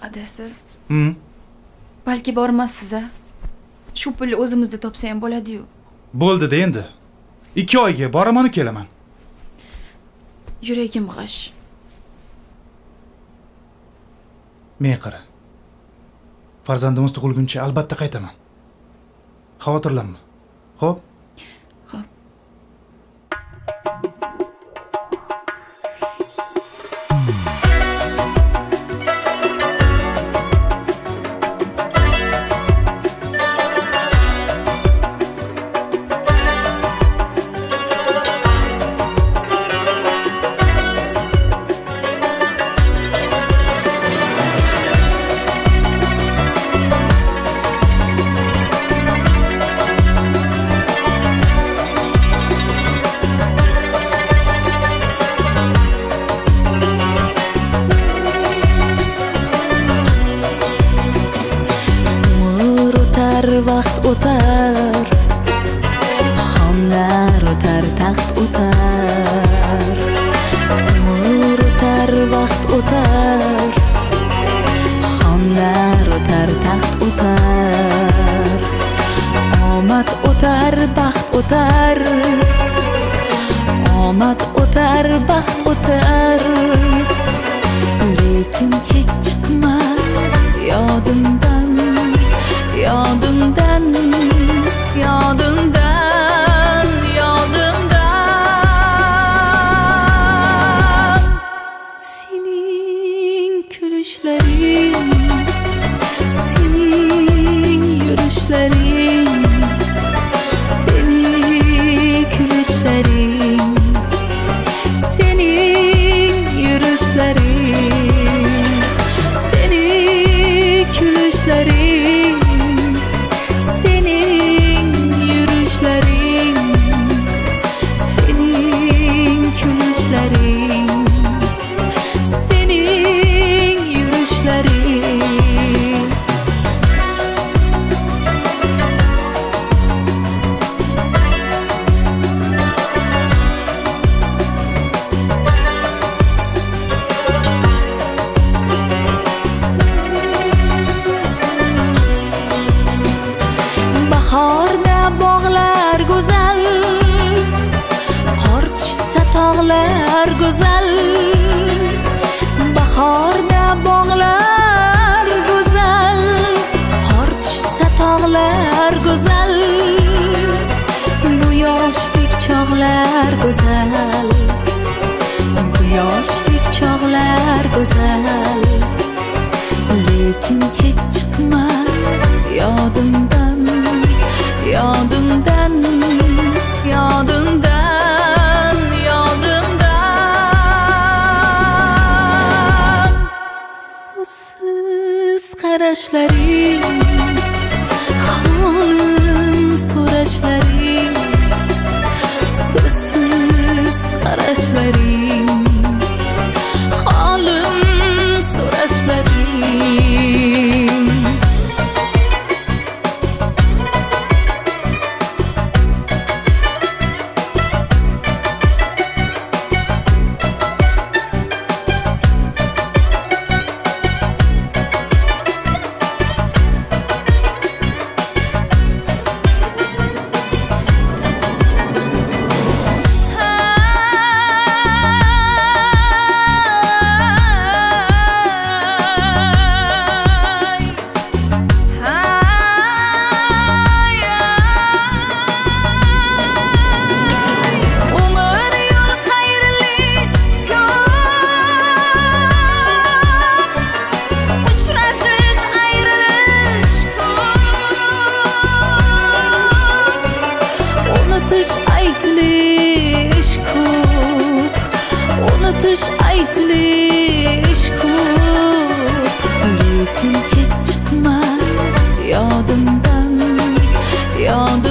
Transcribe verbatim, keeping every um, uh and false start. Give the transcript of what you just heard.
Adasi. Hı. Balki bormassiz a. Shu pulni o'zimizda topsa ham bo'ladi-yu. Bo'ldi-da endi. ikki oyga boraman kelaman. Yuragim g'ash. Men qara. Farzandimiz tug'ilguncha albatta qaytaman. Xavotirlanma. Xo'p? Xo'p. Vaqt o'tar, xonlar o'tar, taxt o'tar. Umr o'tar, vaqt o'tar, xonlar o'tar, taxt o'tar. Omad o'tar, baxt o'tar, omad o'tar, baxt o'tar. Lekin hech chiqmas yodimdan, yodimdan, yodimdan, yodimdan. Sening kulishlaring, sening yurishlaring, sening kulishlaring, sening yurishlaring, sening kulishlaring, sening yurishlaring, sening kulishlaring, sening yurishlaring. Bahorda bog'lar go'zal, qor tushsa tog'lar go'zal. Bahorda bog'lar go'zal, qor tushsa tog'lar go'zal. Bu yoshlik chog'lar go'zal, bu yoshlik chog'lar go'zal. Lekin hech chiqmas yodimdan, yodimdan, yodimdan, yodimdan. So'zsiz qarashlaring, holim so'rashlaring, so'zsiz qarashlaring, holim so'rashlaring. Aytilish ko'p, unutish aytilish ko'p. Lekin hech chiqmas yodimdan, yodimdan.